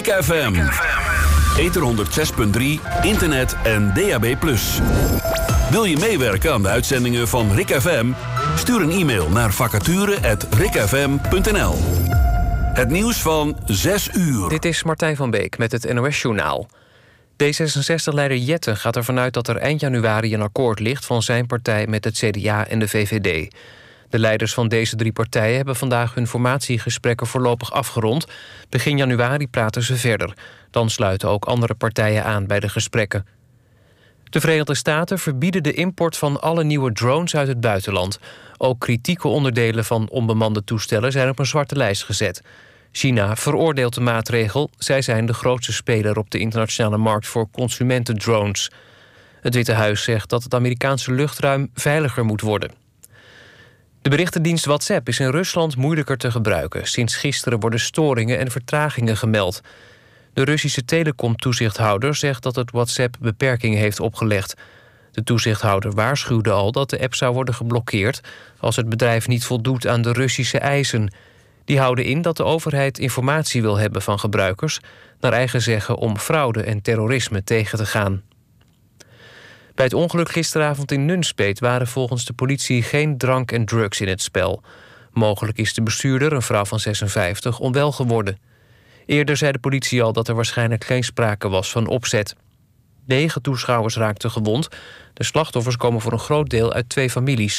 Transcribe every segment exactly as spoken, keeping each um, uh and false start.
Rick F M. Ether honderd zes punt drie, internet en D A B plus. Wil je meewerken aan de uitzendingen van Rick F M? Stuur een e-mail naar vacature at rickfm punt n l. Het nieuws van zes uur. Dit is Martijn van Beek met het N O S-journaal. D zesenzestig-leider Jette gaat ervan uit dat er eind januari een akkoord ligt van zijn partij met het C D A en de V V D. De leiders van deze drie partijen hebben vandaag hun formatiegesprekken voorlopig afgerond. Begin januari praten ze verder. Dan sluiten ook andere partijen aan bij de gesprekken. De Verenigde Staten verbieden de import van alle nieuwe drones uit het buitenland. Ook kritieke onderdelen van onbemande toestellen zijn op een zwarte lijst gezet. China veroordeelt de maatregel. Zij zijn de grootste speler op de internationale markt voor consumentendrones. Het Witte Huis zegt dat het Amerikaanse luchtruim veiliger moet worden. De berichtendienst WhatsApp is in Rusland moeilijker te gebruiken. Sinds gisteren worden storingen en vertragingen gemeld. De Russische telecomtoezichthouder zegt dat het WhatsApp beperkingen heeft opgelegd. De toezichthouder waarschuwde al dat de app zou worden geblokkeerd als het bedrijf niet voldoet aan de Russische eisen. Die houden in dat de overheid informatie wil hebben van gebruikers, naar eigen zeggen om fraude en terrorisme tegen te gaan. Bij het ongeluk gisteravond in Nunspeet waren volgens de politie geen drank en drugs in het spel. Mogelijk is de bestuurder, een vrouw van zesenvijftig, onwel geworden. Eerder zei de politie al dat er waarschijnlijk geen sprake was van opzet. Negen toeschouwers raakten gewond. De slachtoffers komen voor een groot deel uit twee families.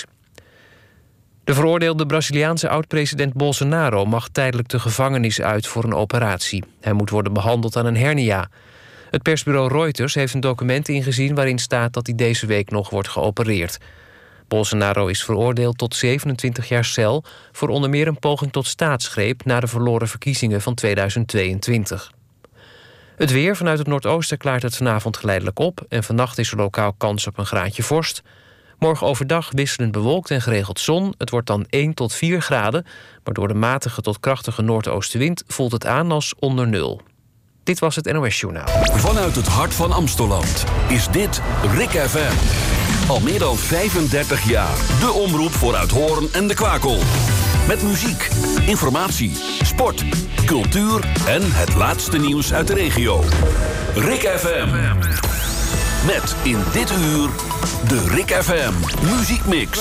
De veroordeelde Braziliaanse oud-president Bolsonaro mag tijdelijk de gevangenis uit voor een operatie. Hij moet worden behandeld aan een hernia. Het persbureau Reuters heeft een document ingezien waarin staat dat hij deze week nog wordt geopereerd. Bolsonaro is veroordeeld tot zevenentwintig jaar cel voor onder meer een poging tot staatsgreep na de verloren verkiezingen van tweeduizend tweeëntwintig. Het weer: vanuit het noordoosten klaart het vanavond geleidelijk op en vannacht is er lokaal kans op een graadje vorst. Morgen overdag wisselend bewolkt en geregeld zon. Het wordt dan één tot vier graden, maar door de matige tot krachtige noordoostenwind voelt het aan als onder nul. Dit was het N O S-journaal. Vanuit het hart van Amsteland is dit Rick F M. Al meer dan vijfendertig jaar. De omroep voor Uithoorn en de Kwakel. Met muziek, informatie, sport, cultuur en het laatste nieuws uit de regio. Rick F M. Met in dit uur de Rick F M Muziekmix.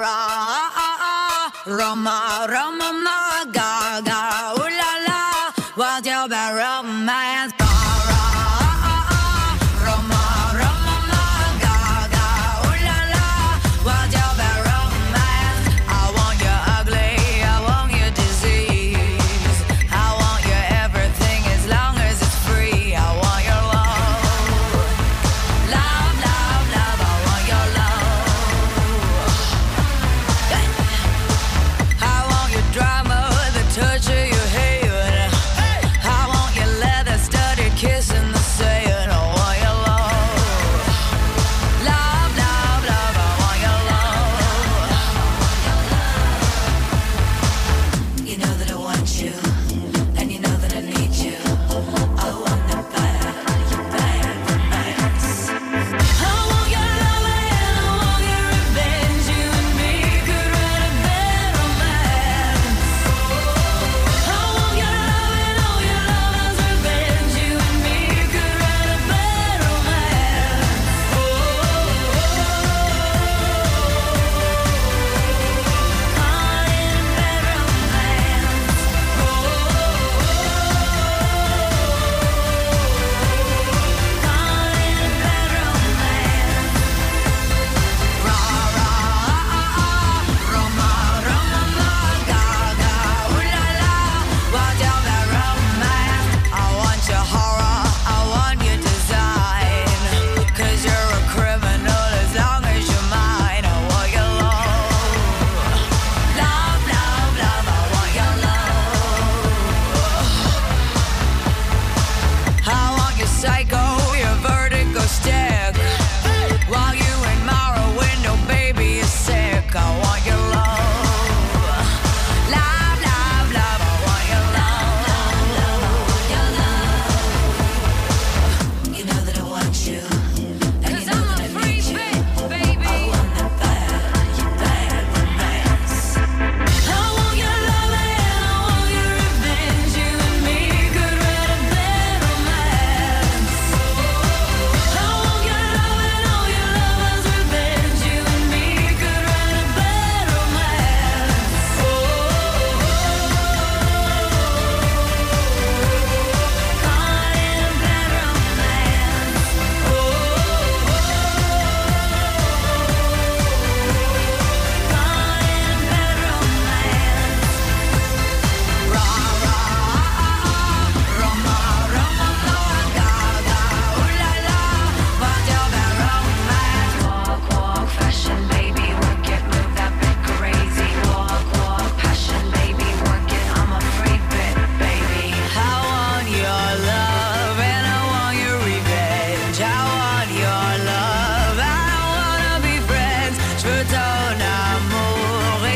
What's your bad romance? Touch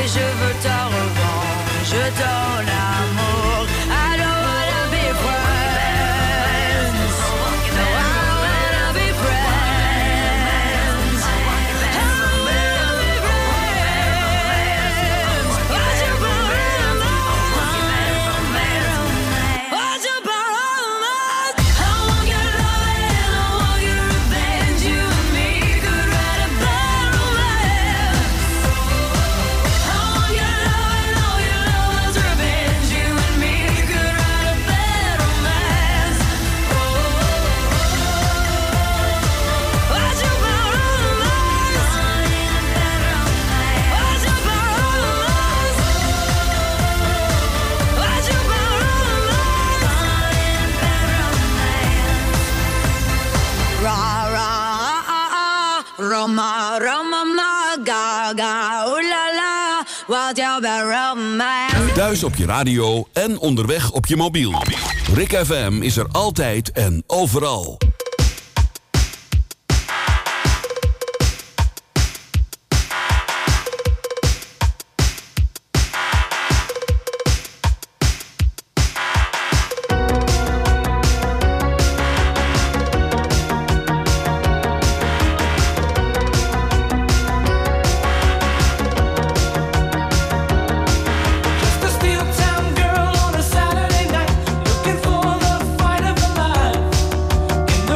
et je veux ta revanche, ton amour. I don't wanna be friends. No, I don't wanna be friends. I don't wanna be friends. Why'd you borrow mine? Why'd you borrow mine? I want your love and I want your revenge. You and me could write a bad romance. I want your love and all your love's revenge. You and me could write a bad romance. Oh, why'd you borrow mine? Why'd you borrow mine? Why'd you borrow mine? Ra ra ah ah, Roma Roma ma ga ga ooh la la, why'd you borrow mine? Thuis op je radio en onderweg op je mobiel. Rick F M is er altijd en overal. Just a steel town girl on a Saturday night, looking for the fight of her life. In the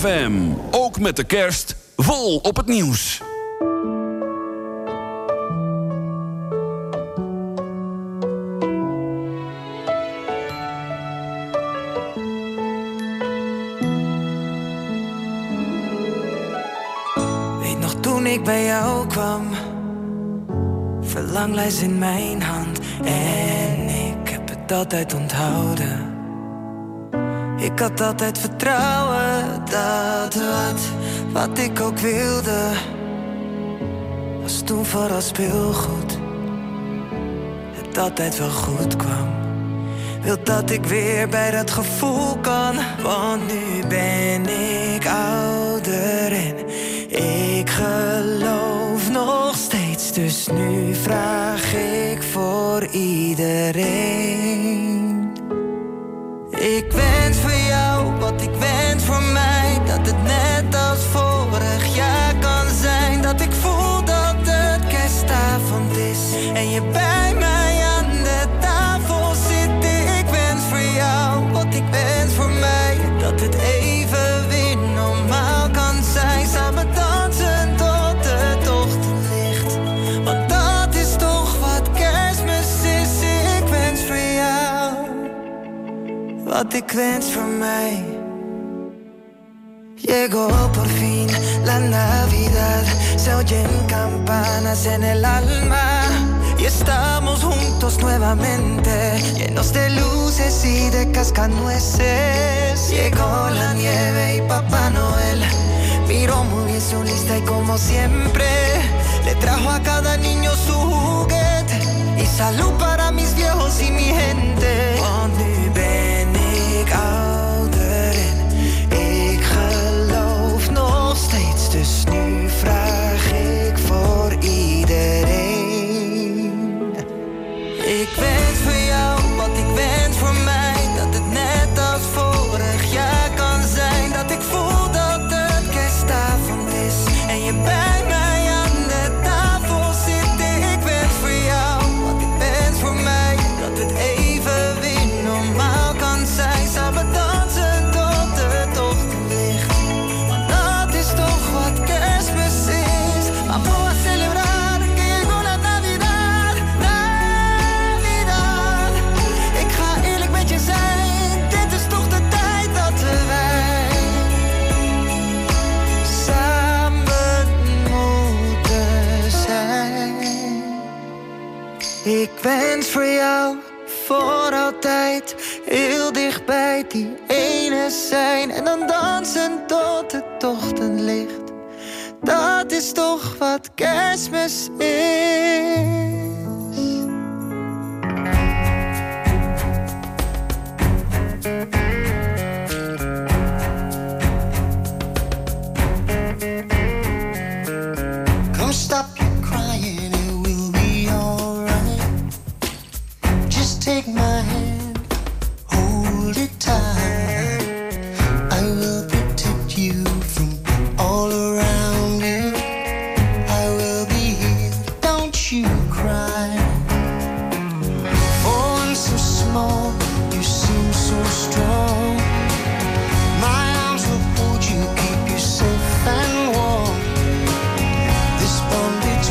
F M, ook met de kerst, vol op het nieuws. Weet nog toen ik bij jou kwam, verlanglijst in mijn hand. En ik heb het altijd onthouden. Ik had altijd vertrouwen dat wat, wat ik ook wilde, was toen vooral speelgoed. Het altijd wel goed kwam. Wil dat ik weer bij dat gevoel kan. Want nu ben ik ouder en ik geloof nog steeds. Dus nu vraag ik voor iedereen. Ik wens voor jou wat ik wens voor mij. Dat het net als vorig jaar kan zijn. Dat ik voel dat het kerstavond is en je bij mij aan de tafel zit. Ik wens voor jou wat ik wens voor mij. Dat het even weer normaal kan zijn. Samen dansen tot het ochtendlicht. Want dat is toch wat kerstmis is. Ik wens voor jou wat ik wens voor mij. Llegó por fin la Navidad. Se oyen campanas en el alma. Y estamos juntos nuevamente, llenos de luces y de cascanueces. Llegó la nieve y Papá Noel miró muy bien su lista y como siempre le trajo a cada niño su juguete. Y salud para mis viejos y mi gente. Want nu ben ik ouder en ik geloof nog steeds. Dus nu vraag ik voor iedereen. Ik wens voor jou wat ik wens voor mij. Dat het net als vorig jaar kan zijn. Dat ik voel dat het kerstavond is en je bij mij aan de tafel zit. Ik wens voor jou wat ik wens voor mij. Dat het even weer normaal kan zijn. Samen dansen tot het ochtendlicht. Want dat is toch wat kerstmis is. Vamos a celebrar que llegó la Navidad. Navidad. Ik ga eerlijk met je zijn. Dit is toch de tijd dat wij samen moeten zijn. Ik wens voor jou voor altijd heel dichtbij die ene zijn. En dan dansen tot het ochtendlicht. Dat is toch wat kerstmis is. Come stop your crying, it will be alright. Just take my hand, hold it tight. I will protect you from all around you. I will be here, don't you cry. For one so small, you seem so strong. My arms will hold you, keep you safe and warm. This bond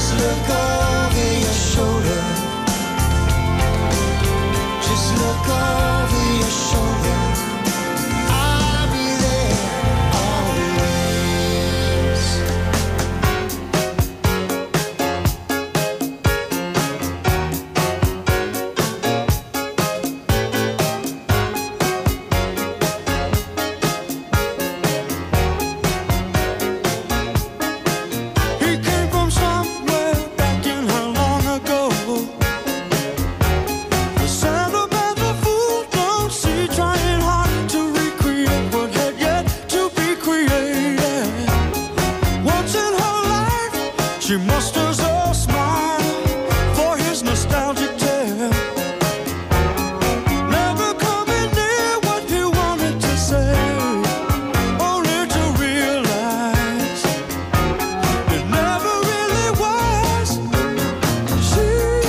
Just look over your shoulder. Just look over your shoulder. I'll be there always. He came from somewhere back in how long ago. The sentimental fool don't see, trying hard to recreate what had yet to be created. Once in her life, she musters a smile for his nostalgic tale. Never coming near what he wanted to say, only to realize it never really was. She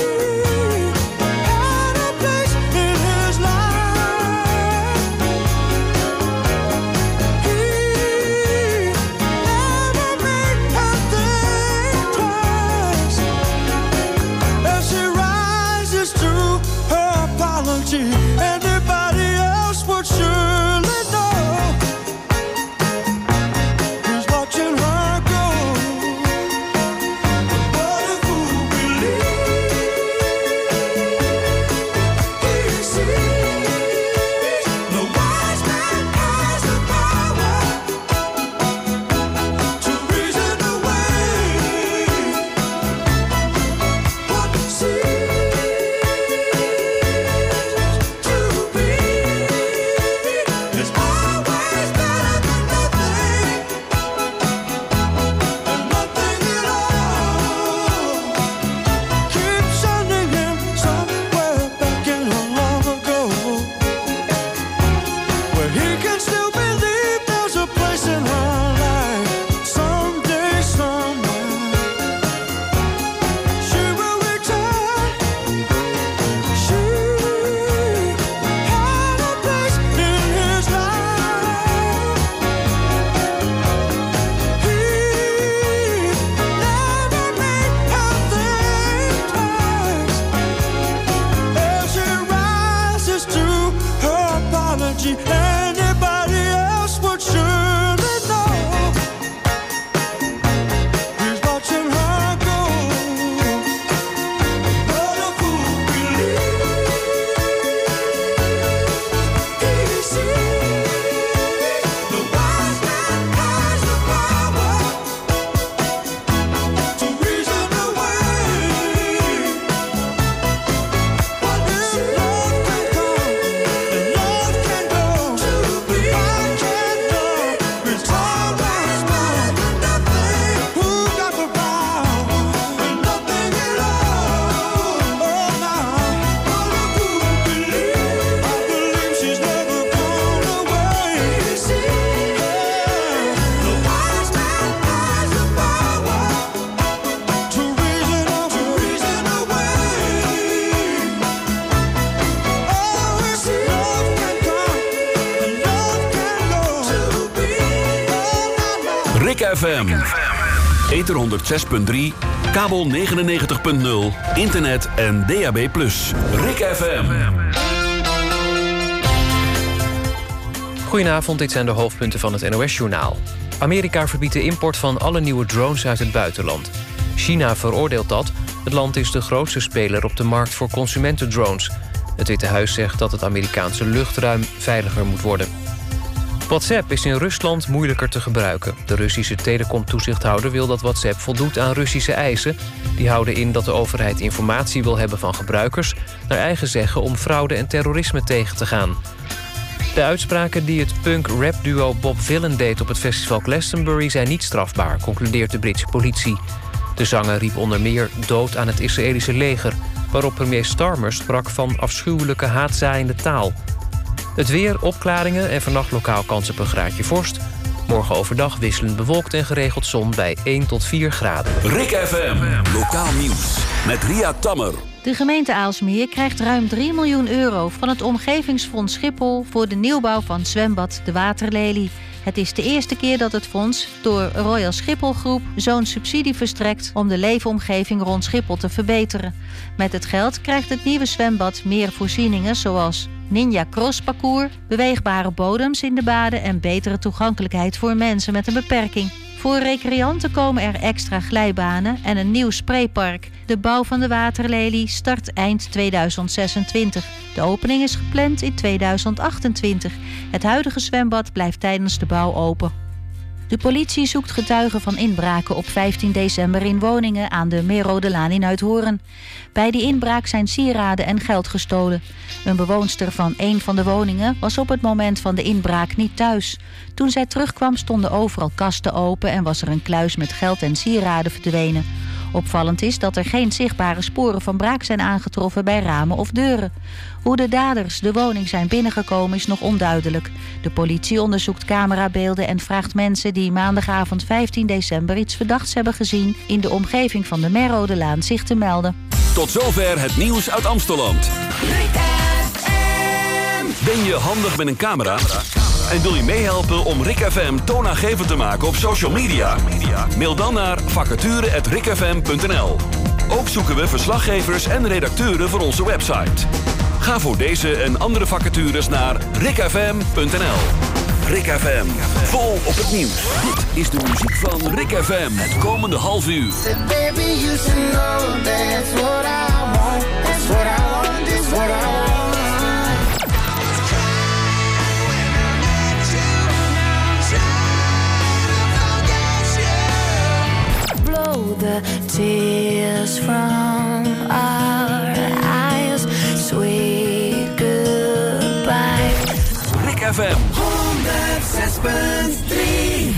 had a place in his life. He never made her think twice. As she rises to her apology, anybody else would surely know. He's watching her go. What a fool believes he sees. No wise man has the power to reason away what seems to be is always better than nothing, and nothing at all. Keep sending him somewhere back in how long ago, where he can still believe there's a place in her life. Someday, somewhere, she will return. She had a place in his life. He never made her think twice. As she rises to her apology, anybody else would surely know. He's watching her go. What a fool believes he sees. The wise man has the power to reason away what is love can come and love can go. To be I can't know it's always better than nothing. Who got the power and nothing at all? Oh, now what a fool believes. I believe she's never gone away. He sees. The wise man has the power to reason away. To reason away. Oh, it's love can come and love can go. To be oh, now, now. Rick F M. Ether honderd zes punt drie, kabel negenennegentig punt nul, internet en D A B plus. Rick F M. Goedenavond, dit zijn de hoofdpunten van het N O S-journaal. Amerika verbiedt de import van alle nieuwe drones uit het buitenland. China veroordeelt dat. Het land is de grootste speler op de markt voor consumentendrones. Het Witte Huis zegt dat het Amerikaanse luchtruim veiliger moet worden. WhatsApp is in Rusland moeilijker te gebruiken. De Russische telecomtoezichthouder wil dat WhatsApp voldoet aan Russische eisen. Die houden in dat de overheid informatie wil hebben van gebruikers, naar eigen zeggen om fraude en terrorisme tegen te gaan. De uitspraken die het punk-rap-duo Bob Vylan deed op het festival Glastonbury zijn niet strafbaar, concludeert de Britse politie. De zanger riep onder meer dood aan het Israëlische leger, waarop premier Starmer sprak van afschuwelijke haatzaaiende taal. Het weer, opklaringen en vannacht lokaal kans op een graadje vorst. Morgen overdag wisselend bewolkt en geregeld zon bij één tot vier graden. Rick F M, lokaal nieuws met Ria Tammer. De gemeente Aalsmeer krijgt ruim drie miljoen euro van het Omgevingsfonds Schiphol voor de nieuwbouw van zwembad De Waterlelie. Het is de eerste keer dat het fonds door Royal Schiphol Groep zo'n subsidie verstrekt om de leefomgeving rond Schiphol te verbeteren. Met het geld krijgt het nieuwe zwembad meer voorzieningen zoals Ninja Cross parcours, beweegbare bodems in de baden en betere toegankelijkheid voor mensen met een beperking. Voor recreanten komen er extra glijbanen en een nieuw spraypark. De bouw van de waterlelie start eind tweeduizend zesentwintig. De opening is gepland in tweeduizend achtentwintig. Het huidige zwembad blijft tijdens de bouw open. De politie zoekt getuigen van inbraken op vijftien december in woningen aan de Meerrodelaan in Uithoorn. Bij die inbraak zijn sieraden en geld gestolen. Een bewoonster van een van de woningen was op het moment van de inbraak niet thuis. Toen zij terugkwam stonden overal kasten open en was er een kluis met geld en sieraden verdwenen. Opvallend is dat er geen zichtbare sporen van braak zijn aangetroffen bij ramen of deuren. Hoe de daders de woning zijn binnengekomen is nog onduidelijk. De politie onderzoekt camerabeelden en vraagt mensen die maandagavond vijftien december iets verdachts hebben gezien in de omgeving van de Meerrodelaan zich te melden. Tot zover het nieuws uit Amsteland. Ben je handig met een camera? En wil je meehelpen om Rik F M toonaangevend te maken op social media? Mail dan naar vacature at rikfm punt n l. Ook zoeken we verslaggevers en redacteuren voor onze website. Ga voor deze en andere vacatures naar rikfm punt n l. Rik F M, vol op het nieuws. Dit is de muziek van Rik F M. Het komende half uur. Baby, you should know that's what I want. That's what I want. That's what I want. Blow the tears from our eyes. Sweet goodbye. Rik F M. honderd zes punt drie.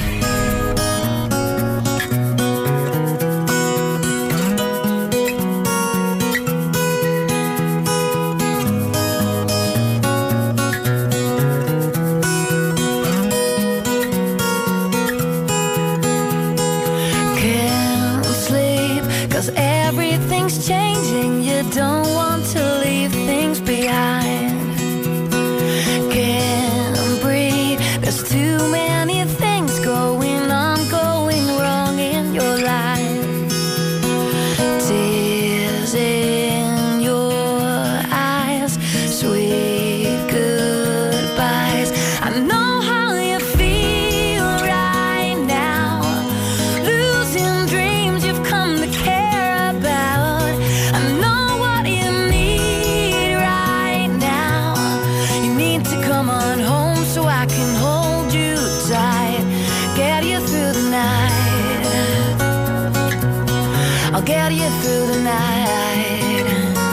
Can't sleep 'cause everything's changing. You don't want to leave things behind. Can't breathe. There's too many things going on, going wrong in your life. Tears in your eyes, sweet goodbyes. I know how you feel right now, losing dreams you've come to care about. I know what you need right now. You need to come on home so I can hold you tight, get you through the night. I'll get you through the night.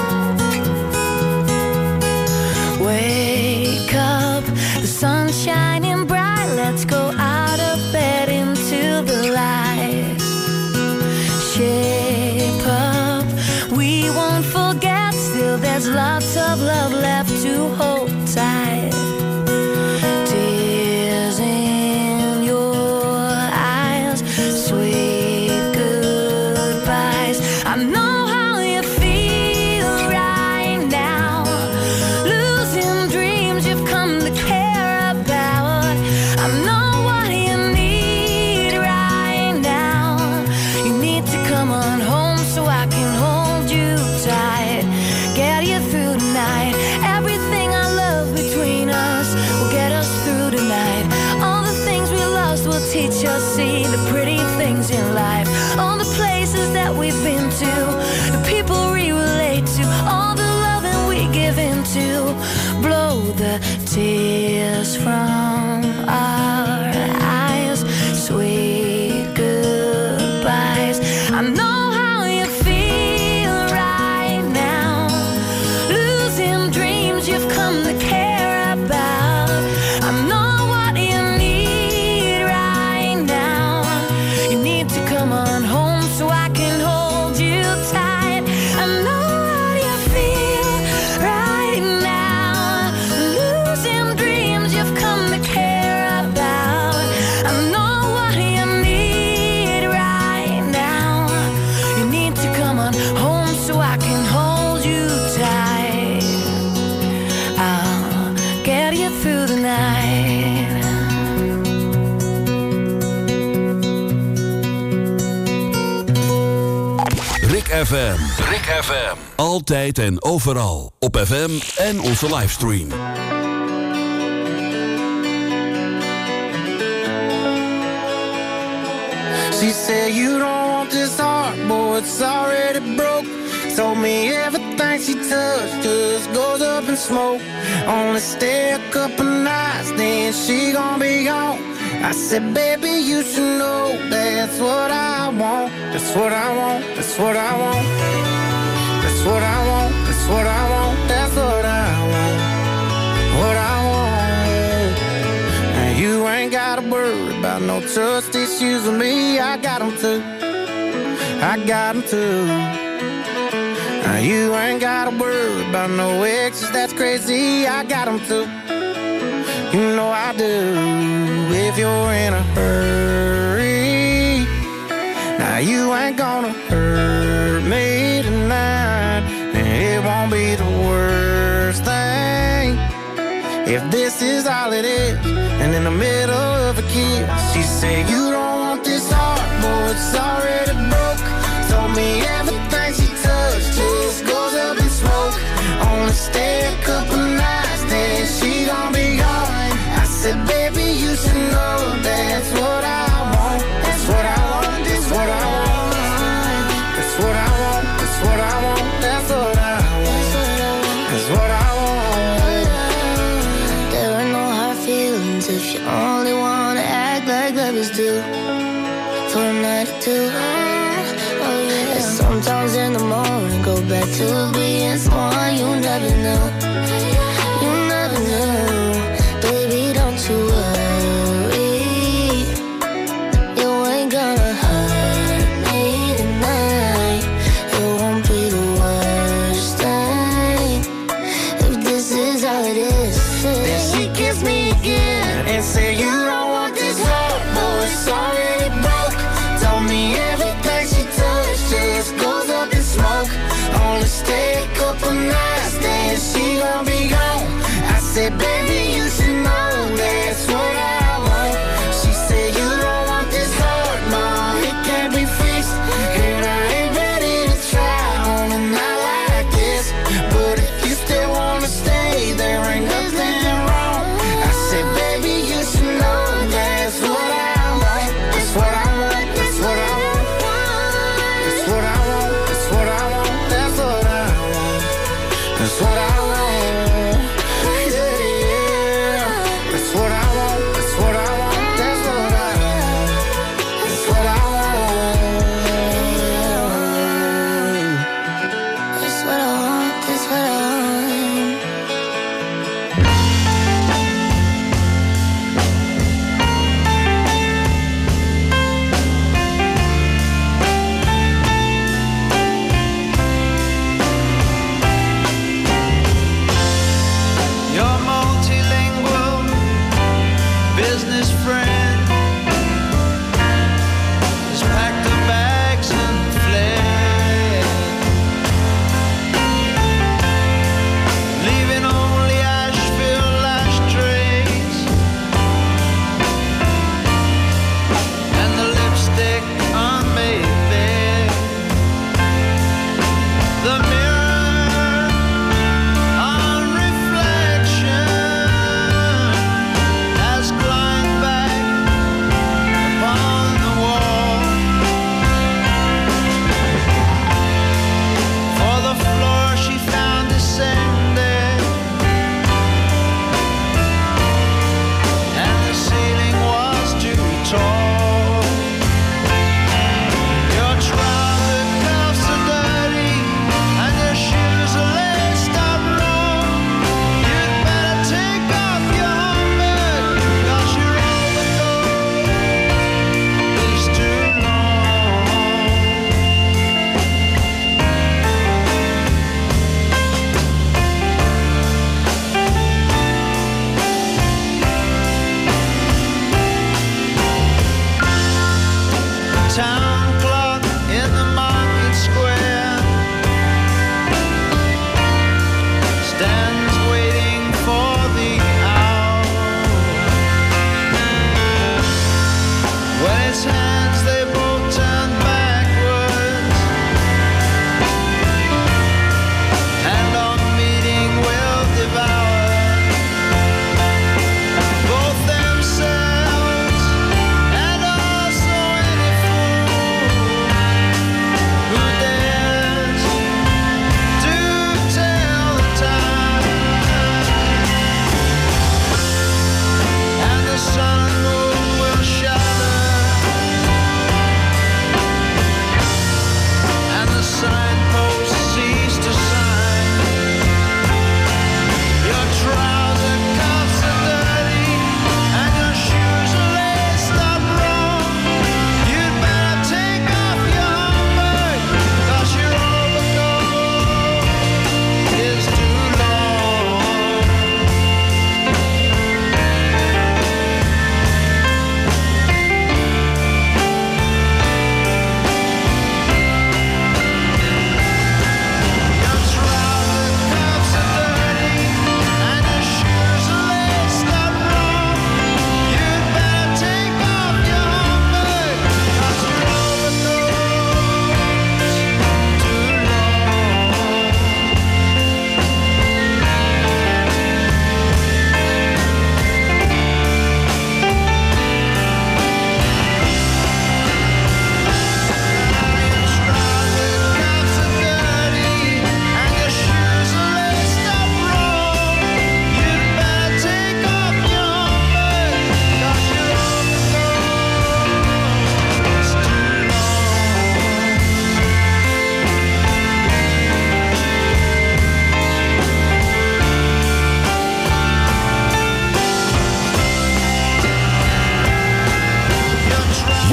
Wake up, the sun's shining bright. Let's go out of bed into the light. Shape up, we won't forget. Still, there's lots of love left to hold tight. Tears in your eyes, sweet goodbyes. I know how you feel right now, losing dreams you've come to care about. I know what you need right now. You need to come on home so I can hold you tight, get you through the night. Everything I love between us will get us through the night. All the things we lost will teach us, see the pretty things in life. All the places that we've been to, the people we relate to, all the loving we give into. Blow the tears from our eyes, sweet goodbyes. I know how you feel right now, losing dreams you've come to care about. I know what you need right now. You need to come on home so I can hold you tight. F M. Rick F M. Altijd en overal. Op F M en onze livestream. She said you don't want this heart, boy, it's already broke. Told me everything she touched just goes up in smoke. Only stay a couple nights, then she gon' be gone. I said, baby, you should know that's what I want. That's what I want, that's what I want. That's what I want, that's what I want. That's what I want, what I want. And you ain't gotta worry about no trust issues with me. I got them too, I got them too. Now you ain't gotta worry about no exes, that's crazy. I got them too, you know I do. If you're in a hurry, now you ain't gonna hurt me tonight. And it won't be the worst thing if this is all it is. And in the middle of a kiss, she said you don't want this heart, boy, it's already broke. Told me everything she touched just goes up in smoke. Only stay a couple nights, then she gon' be gone. I said, baby, you should know that's what I want. That's what I want, that's what I want. That's what I want, that's what I want. That's what I want, that's what I want. There are no hard feelings if you only wanna act like babies do. For a night or two, oh yeah. And sometimes in the morning, go back to being someone you never knew. You never knew. Baby, don't you worry, you ain't gonna hurt me tonight. It won't be the worst thing if this is all it is. Then she kissed me again and said you don't want this heart, boy, it's already broke. Told me everything she touched just goes up in smoke. Only stay a couple nights, then she gon' be gone. I said, baby, you should know that's what I want. She said you don't want this heart, ma, it can't be fixed. And I ain't ready to try on a night like this. But if you still wanna stay, there ain't nothing wrong. I said, baby, you should know that's what I want. That's what I want, that's what I want. That's what I want, that's what I want. That's what I want, that's what I want.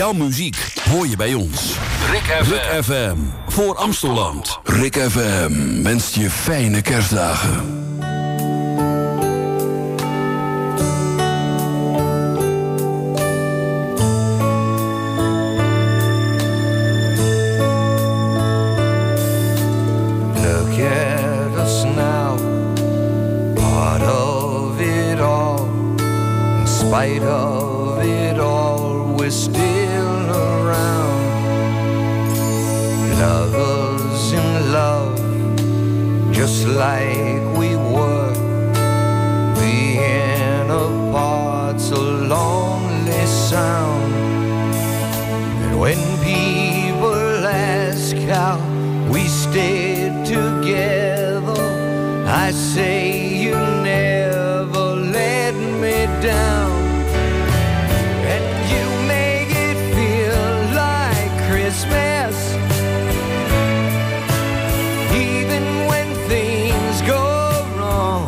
Jouw muziek hoor je bij ons. Rick F M. Rick F M. Voor Amstelland. Rick F M wenst je fijne kerstdagen. Look at us now, part of it all. In spite of it all, we're still around. Lovers in love, just like we were. Being apart's a lonely sound. And when people ask how we stayed together, I say you never let me down. And you make it feel like Christmas, even when things go wrong.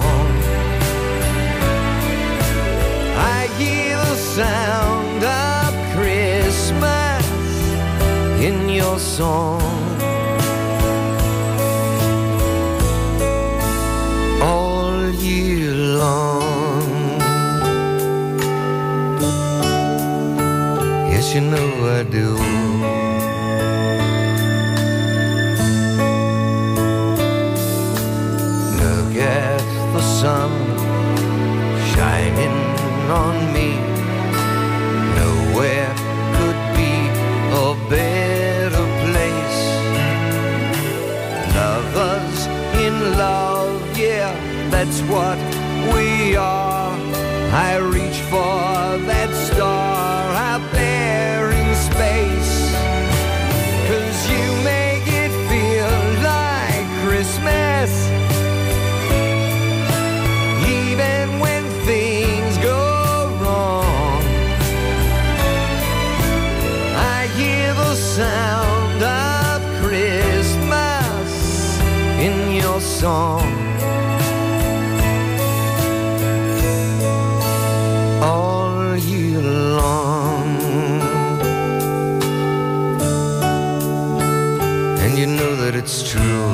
I hear the sound of Christmas in your song. All year long. Yes, you know I do. Look at the sun shining on me. Nowhere could be a better place. Lovers in love, yeah, that's what we are. I reach for that star out there in space. 'Cause you make it feel like Christmas, even when things go wrong. I hear the sound of Christmas in your song. All year long. And you know that it's true.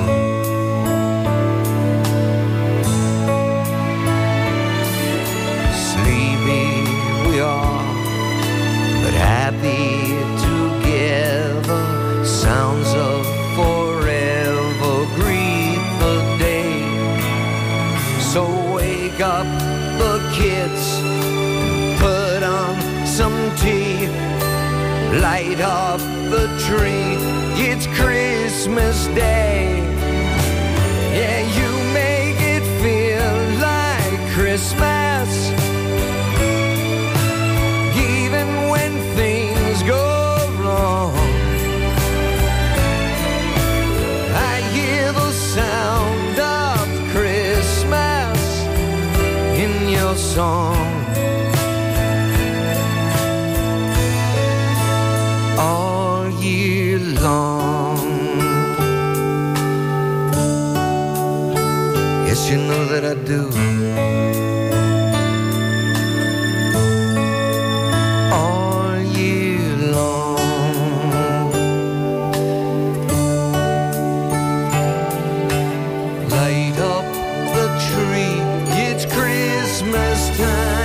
Sleepy we are, but happy together. Sounds of forever greet the day. So wake up the kids, put on some tea, light up the tree. It's Christmas Day. Yeah, you make it feel like Christmas, even when things go wrong. I hear the sound of Christmas in your song. All year long. Yes, you know that I do. All year long. Light up the tree, it's Christmas time.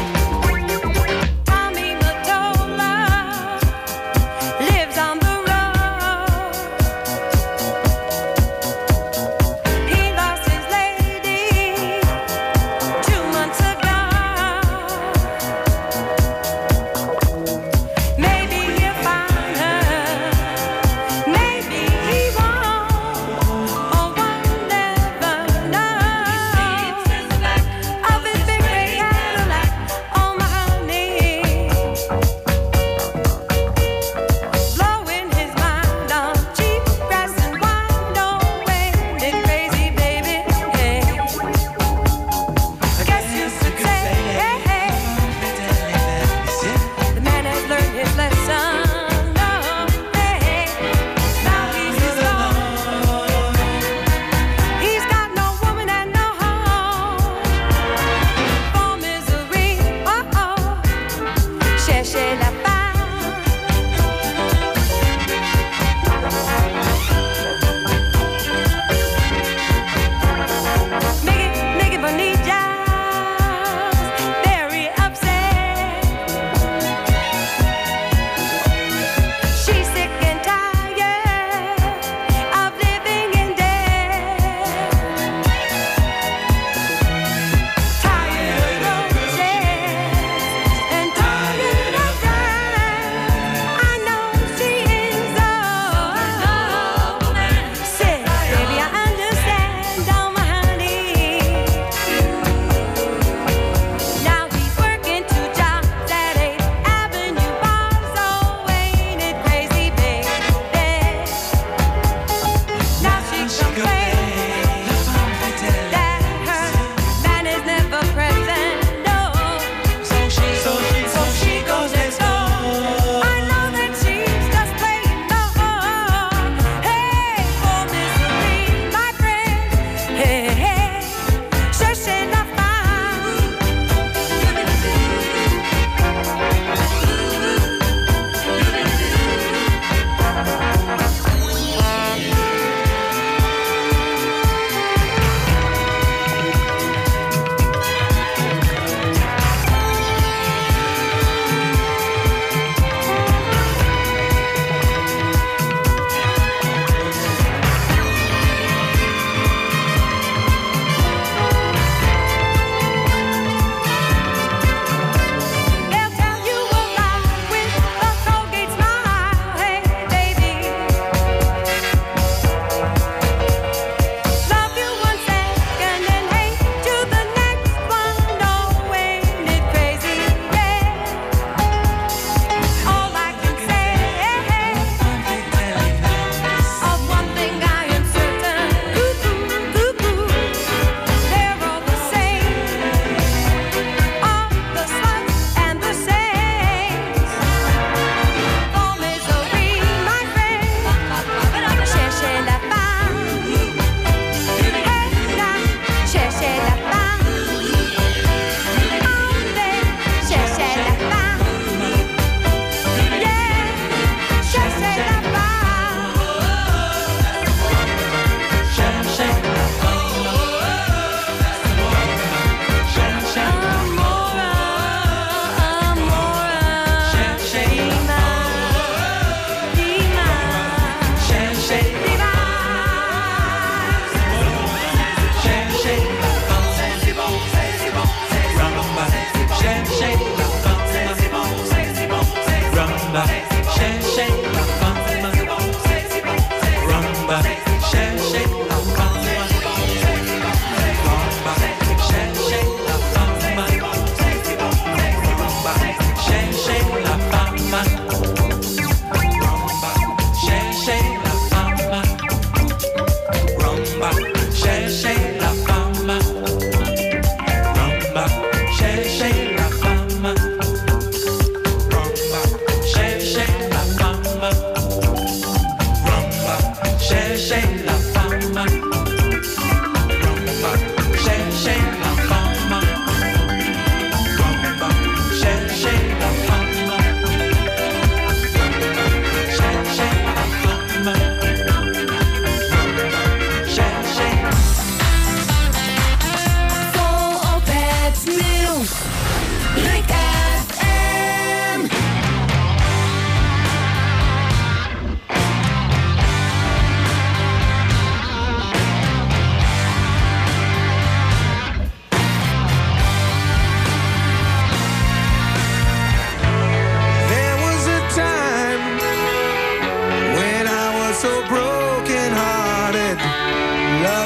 Tommy Mottola lives on the road.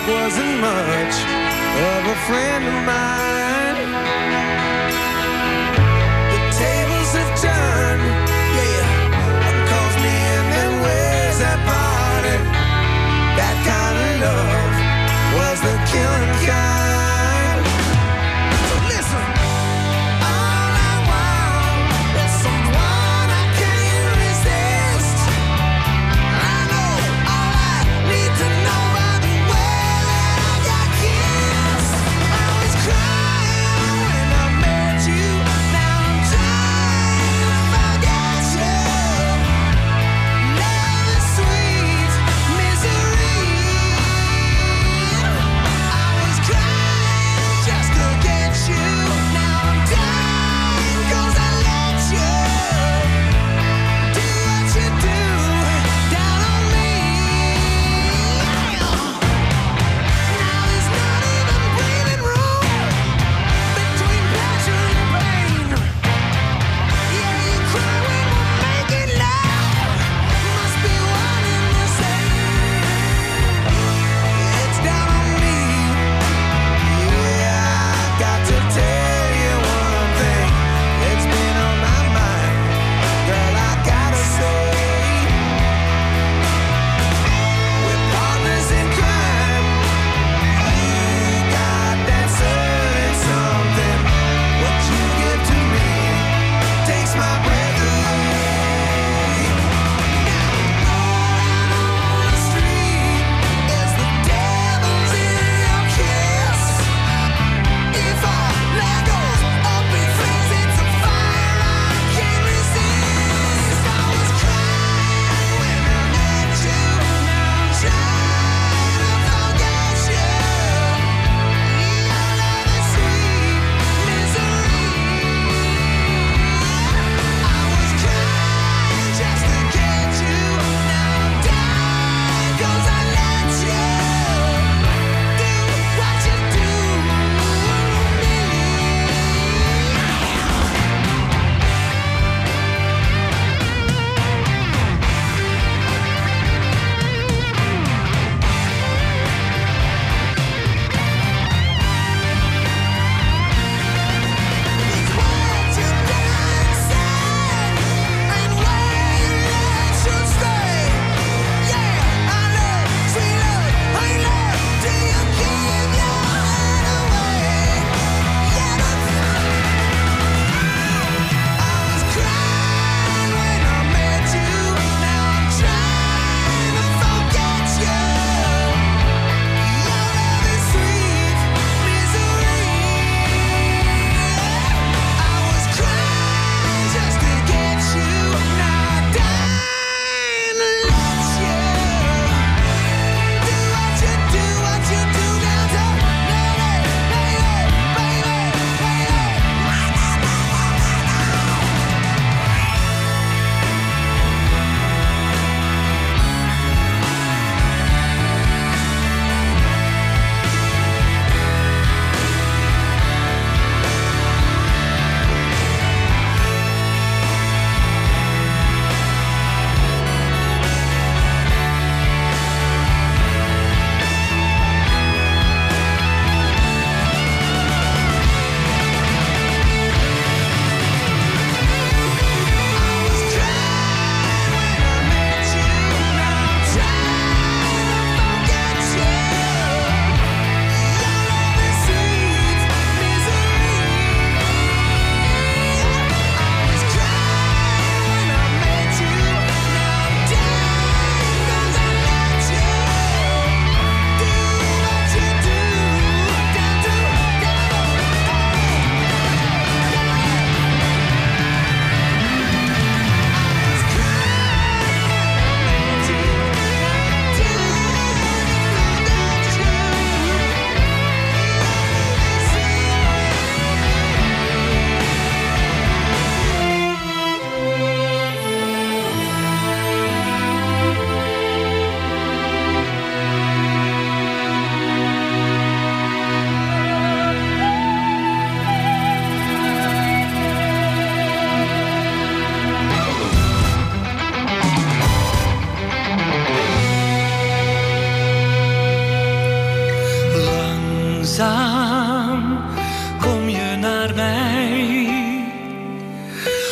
wasn't much of a friend of mine. The tables have turned, yeah, calls me in and where's that party? That kind of love was the killing kind. So listen, all I want is someone I can't resist. I know all I need to know by the way that I got kissed. I was crying.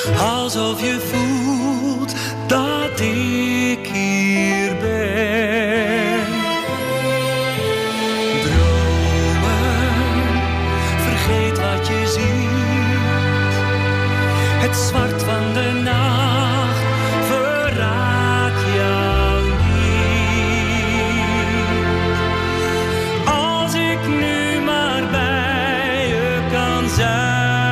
alsof je voelt dat ik hier ben. Dromen, vergeet wat je ziet. Het zwart van de nacht verraadt jou niet. Als ik nu maar bij je kan zijn.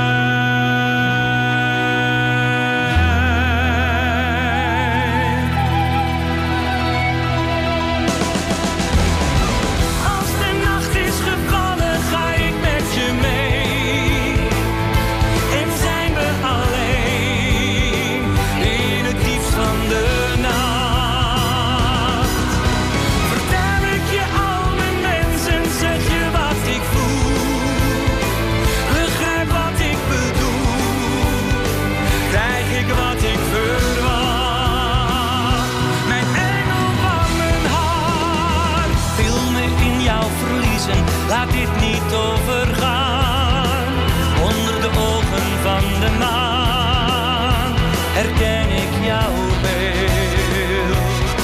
Laat dit niet overgaan. Onder de ogen van de maan herken ik jouw beeld.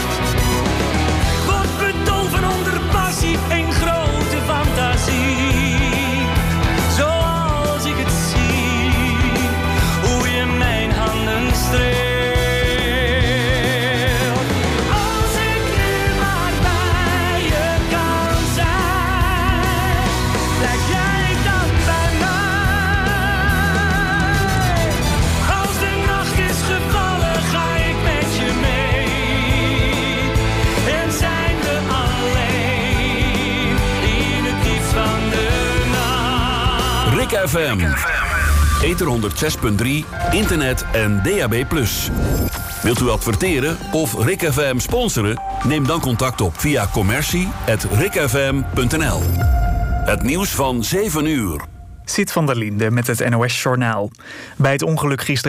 Word bedolven onder passie en grote fantasie. Zoals ik het zie, hoe je mijn handen streelt. Rik F M, Ether honderd zes punt drie, internet en D A B plus. Wilt u adverteren of Rik F M sponsoren? Neem dan contact op via commercie apenstaartje rikfm punt n l. Het nieuws van zeven uur. Sid van der Linde met het N O S Journaal. Bij het ongeluk gisteren